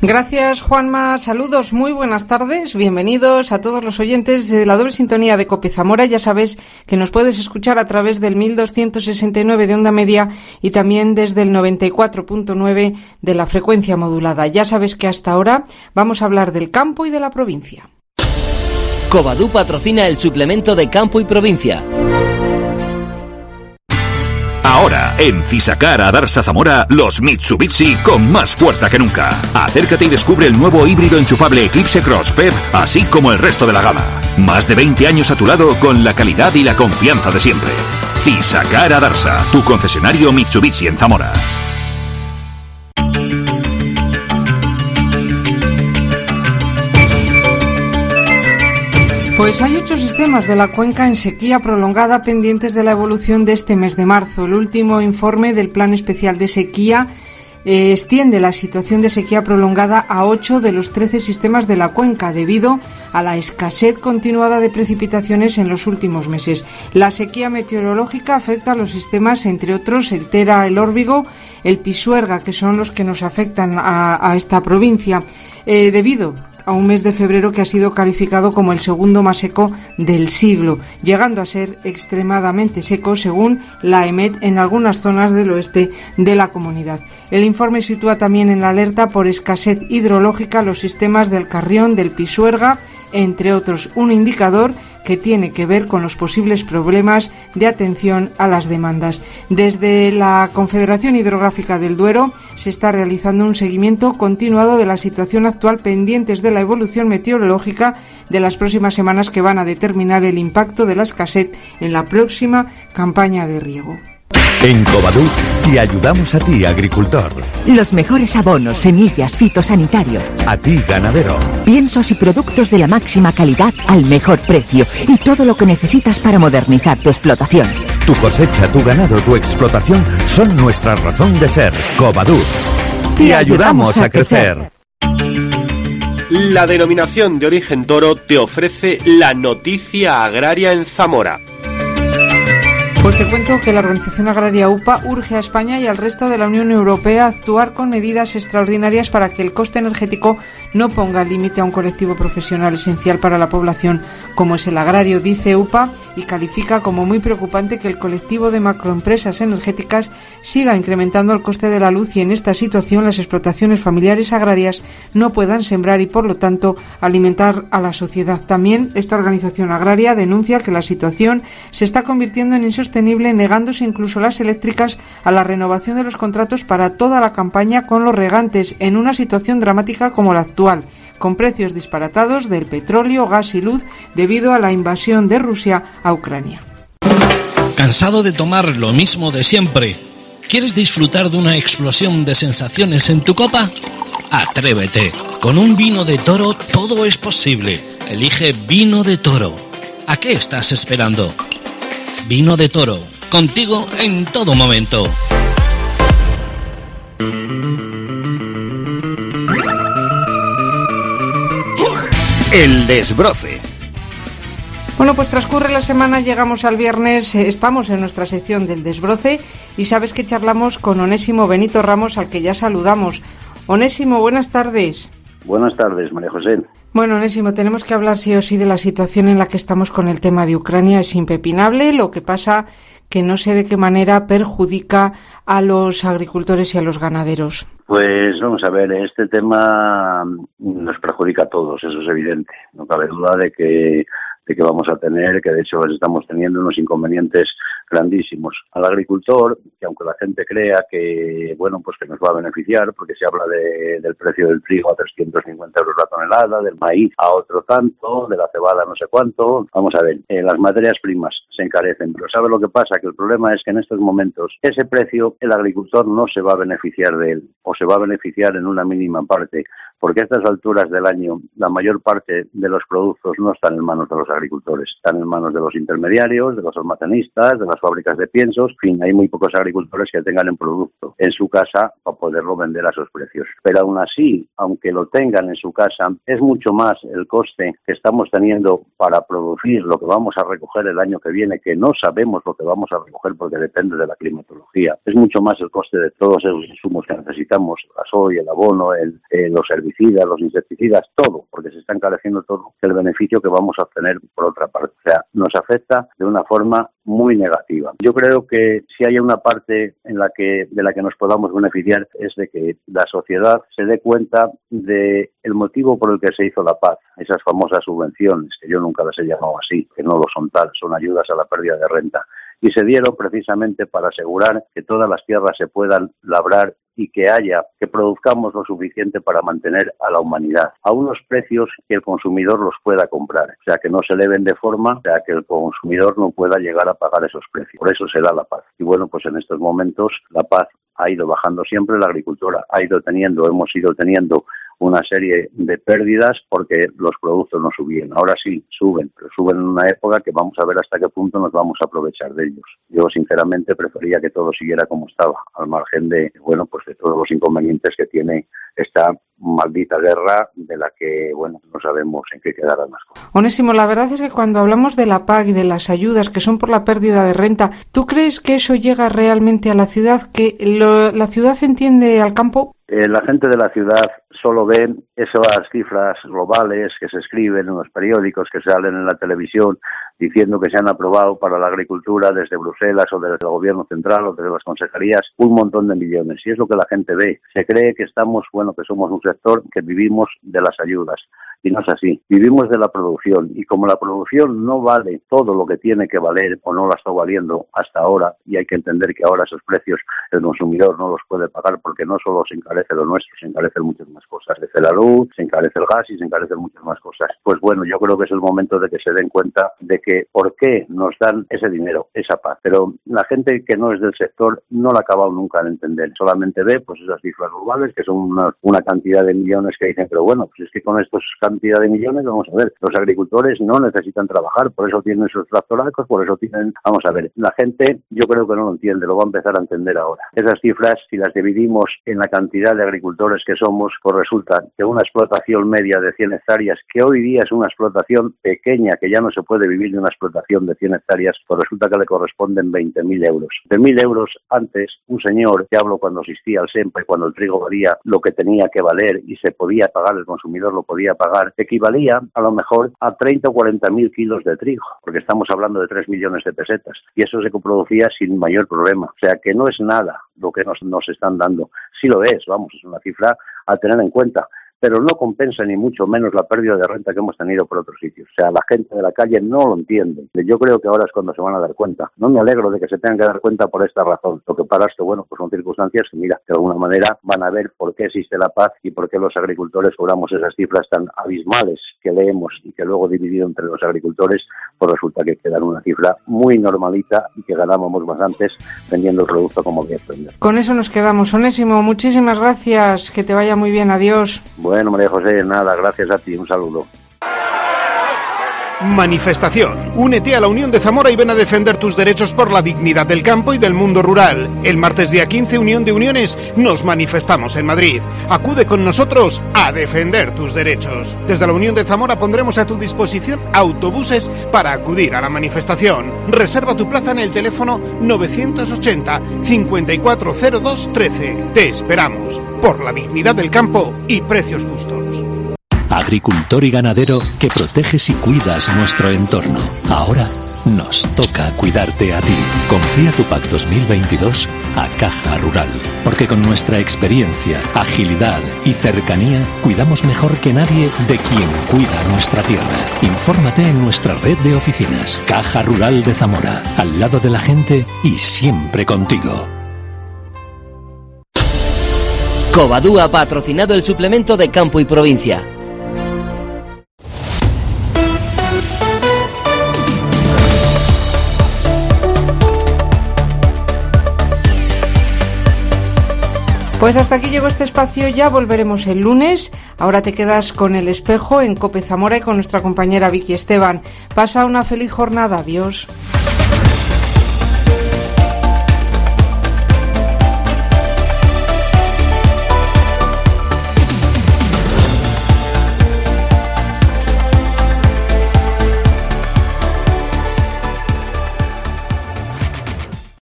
Gracias, Juanma. Saludos, muy buenas tardes. Bienvenidos a todos los oyentes de la doble sintonía de COPE Zamora. Ya sabes que nos puedes escuchar a través del 1269 de onda media y también desde el 94.9 de la frecuencia modulada. Ya sabes que hasta ahora vamos a hablar del campo y de la provincia. Covadú patrocina el suplemento de Campo y Provincia. Ahora, en Fisacar Adarsa Zamora, los Mitsubishi con más fuerza que nunca. Acércate y descubre el nuevo híbrido enchufable Eclipse Cross FEV, así como el resto de la gama. Más de 20 años a tu lado con la calidad y la confianza de siempre. Fisacar Adarsa, tu concesionario Mitsubishi en Zamora. Pues hay 8 sistemas de la cuenca en sequía prolongada pendientes de la evolución de este mes de marzo. El último informe del Plan Especial de Sequía extiende la situación de sequía prolongada a 8 de los 13 sistemas de la cuenca debido a la escasez continuada de precipitaciones en los últimos meses. La sequía meteorológica afecta a los sistemas, entre otros, el Tera, el Órbigo, el Pisuerga, que son los que nos afectan a esta provincia, debido a un mes de febrero que ha sido calificado como el segundo más seco del siglo, llegando a ser extremadamente seco según la EMET en algunas zonas del oeste de la comunidad. El informe sitúa también en alerta por escasez hidrológica los sistemas del Carrión, del Pisuerga, entre otros, un indicador que tiene que ver con los posibles problemas de atención a las demandas. Desde la Confederación Hidrográfica del Duero se está realizando un seguimiento continuado de la situación actual pendientes de la evolución meteorológica de las próximas semanas que van a determinar el impacto de la escasez en la próxima campaña de riego. En Covadú te ayudamos a ti, agricultor. Los mejores abonos, semillas, fitosanitarios. A ti, ganadero. Piensos y productos de la máxima calidad al mejor precio. Y todo lo que necesitas para modernizar tu explotación. Tu cosecha, tu ganado, tu explotación son nuestra razón de ser. Covadú. Te ayudamos a crecer. La denominación de origen toro te ofrece la noticia agraria en Zamora. Pues te cuento que la Organización Agraria UPA urge a España y al resto de la Unión Europea a actuar con medidas extraordinarias para que el coste energético no ponga límite a un colectivo profesional esencial para la población como es el agrario, dice UPA, y califica como muy preocupante que el colectivo de macroempresas energéticas siga incrementando el coste de la luz y en esta situación las explotaciones familiares agrarias no puedan sembrar y por lo tanto alimentar a la sociedad. También esta organización agraria denuncia que la situación se está convirtiendo en insostenible, negándose incluso las eléctricas a la renovación de los contratos para toda la campaña con los regantes en una situación dramática como la actual, con precios disparatados del petróleo, gas y luz debido a la invasión de Rusia a Ucrania. ¿Cansado de tomar lo mismo de siempre? ¿Quieres disfrutar de una explosión de sensaciones en tu copa? Atrévete. Con un vino de Toro todo es posible. Elige Vino de Toro. ¿A qué estás esperando? Vino de Toro, contigo en todo momento. El desbroce. Bueno, pues transcurre la semana, llegamos al viernes, estamos en nuestra sección del desbroce y sabes que charlamos con Onésimo Benito Ramos, al que ya saludamos. Onésimo, buenas tardes. Buenas tardes, María José. Bueno, Onésimo, tenemos que hablar sí o sí de la situación en la que estamos con el tema de Ucrania. Es impepinable, lo que pasa que no sé de qué manera perjudica a los agricultores y a los ganaderos. Pues vamos a ver, este tema nos perjudica a todos, eso es evidente. No cabe duda de que vamos a tener, que de hecho estamos teniendo unos inconvenientes grandísimos. Al agricultor, que aunque la gente crea que, bueno, pues que nos va a beneficiar, porque se habla del precio del trigo a 350 euros la tonelada, del maíz a otro tanto, de la cebada no sé cuánto. Vamos a ver, las materias primas se encarecen, pero ¿sabe lo que pasa? Que el problema es que en estos momentos ese precio el agricultor no se va a beneficiar de él, o se va a beneficiar en una mínima parte, porque a estas alturas del año la mayor parte de los productos no están en manos de los agricultores, están en manos de los intermediarios, de los almacenistas, de las fábricas de piensos. En fin, hay muy pocos agricultores que tengan el producto en su casa para poderlo vender a esos precios. Pero aún así, aunque lo tengan en su casa, es mucho más el coste que estamos teniendo para producir lo que vamos a recoger el año que viene, que no sabemos lo que vamos a recoger porque depende de la climatología. Es mucho más el coste de todos esos insumos que necesitamos, el gasoil, el abono, los herbicidas, herbicidas, los insecticidas, todo, porque se está encareciendo todo, el beneficio que vamos a obtener por otra parte. O sea, nos afecta de una forma muy negativa. Yo creo que si hay una parte de la que nos podamos beneficiar es de que la sociedad se dé cuenta de el motivo por el que se hizo la PAC, esas famosas subvenciones, que yo nunca las he llamado así, que no lo son tal, son ayudas a la pérdida de renta, y se dieron precisamente para asegurar que todas las tierras se puedan labrar y que produzcamos lo suficiente para mantener a la humanidad a unos precios que el consumidor los pueda comprar, o sea, que no se eleven de forma, o sea, que el consumidor no pueda llegar a pagar esos precios. Por eso se da la paz. Y bueno, pues en estos momentos la paz ha ido bajando siempre, la agricultura hemos ido teniendo una serie de pérdidas porque los productos no subían. Ahora sí, suben, pero suben en una época que vamos a ver hasta qué punto nos vamos a aprovechar de ellos. Yo, sinceramente, prefería que todo siguiera como estaba, al margen de, bueno, pues de todos los inconvenientes que tiene esta maldita guerra de la que, bueno, no sabemos en qué quedarán las cosas. Onésimo, la verdad es que cuando hablamos de la PAC y de las ayudas que son por la pérdida de renta, ¿tú crees que eso llega realmente a la ciudad? ¿Que la ciudad entiende al campo? La gente de la ciudad solo ve esas cifras globales que se escriben en los periódicos, que salen en la televisión, diciendo que se han aprobado para la agricultura desde Bruselas o desde el gobierno central o desde las consejerías un montón de millones. Y es lo que la gente ve. Se cree que somos un sector que vivimos de las ayudas. Y no es así. Vivimos de la producción. Y como la producción no vale todo lo que tiene que valer o no la está valiendo hasta ahora, y hay que entender que ahora esos precios el consumidor no los puede pagar porque no solo se encarece lo nuestro, se encarecen muchas más cosas. Se la luz, se encarece el gas y se encarecen muchas más cosas. Pues bueno, yo creo que es el momento de que se den cuenta de que por qué nos dan ese dinero, esa paz. Pero la gente que no es del sector no la ha acabado nunca de entender. Solamente ve pues esas cifras globales que son una cantidad de millones que dicen, pero bueno, pues es que con estos cantidad de millones, vamos a ver, los agricultores no necesitan trabajar, por eso tienen sus tractoracos, por eso tienen, vamos a ver, la gente yo creo que no lo entiende, lo va a empezar a entender ahora. Esas cifras, si las dividimos en la cantidad de agricultores que somos, pues resulta que una explotación media de 100 hectáreas, que hoy día es una explotación pequeña, que ya no se puede vivir de una explotación de 100 hectáreas, pues resulta que le corresponden 20.000 euros. 20.000 euros antes, un señor, que hablo cuando existía el SEMPE, cuando el trigo valía lo que tenía que valer y se podía pagar, el consumidor lo podía pagar, equivalía a lo mejor a 30 o 40.000 kilos de trigo, porque estamos hablando de 3 millones de pesetas, y eso se producía sin mayor problema. O sea que no es nada lo que nos están dando. Sí lo es, vamos, es una cifra a tener en cuenta, pero no compensa ni mucho menos la pérdida de renta que hemos tenido por otros sitios. O sea, la gente de la calle no lo entiende. Yo creo que ahora es cuando se van a dar cuenta. No me alegro de que se tengan que dar cuenta por esta razón. Lo que para esto, bueno, pues son circunstancias que, mira, de alguna manera van a ver por qué existe la paz y por qué los agricultores cobramos esas cifras tan abismales que leemos y que luego dividido entre los agricultores, pues resulta que quedan una cifra muy normalita y que ganábamos más antes vendiendo el producto como había aprendido. Con eso nos quedamos. Onésimo, muchísimas gracias. Que te vaya muy bien. Adiós. Bueno, María José, nada, gracias a ti, un saludo. Manifestación. Únete a la Unión de Zamora y ven a defender tus derechos por la dignidad del campo y del mundo rural. El martes día 15, Unión de Uniones, nos manifestamos en Madrid. Acude con nosotros a defender tus derechos. Desde la Unión de Zamora pondremos a tu disposición autobuses para acudir a la manifestación. Reserva tu plaza en el teléfono 980 540213. Te esperamos por la dignidad del campo y precios justos. Agricultor y ganadero que proteges y cuidas nuestro entorno. Ahora nos toca cuidarte a ti. Confía tu PAC 2022 a Caja Rural. Porque con nuestra experiencia, agilidad y cercanía, cuidamos mejor que nadie de quien cuida nuestra tierra. Infórmate en nuestra red de oficinas. Caja Rural de Zamora. Al lado de la gente y siempre contigo. Covadú ha patrocinado el suplemento de Campo y Provincia. Pues hasta aquí llegó este espacio, ya volveremos el lunes. Ahora te quedas con El Espejo en COPE Zamora y con nuestra compañera Vicky Esteban. Pasa una feliz jornada, adiós.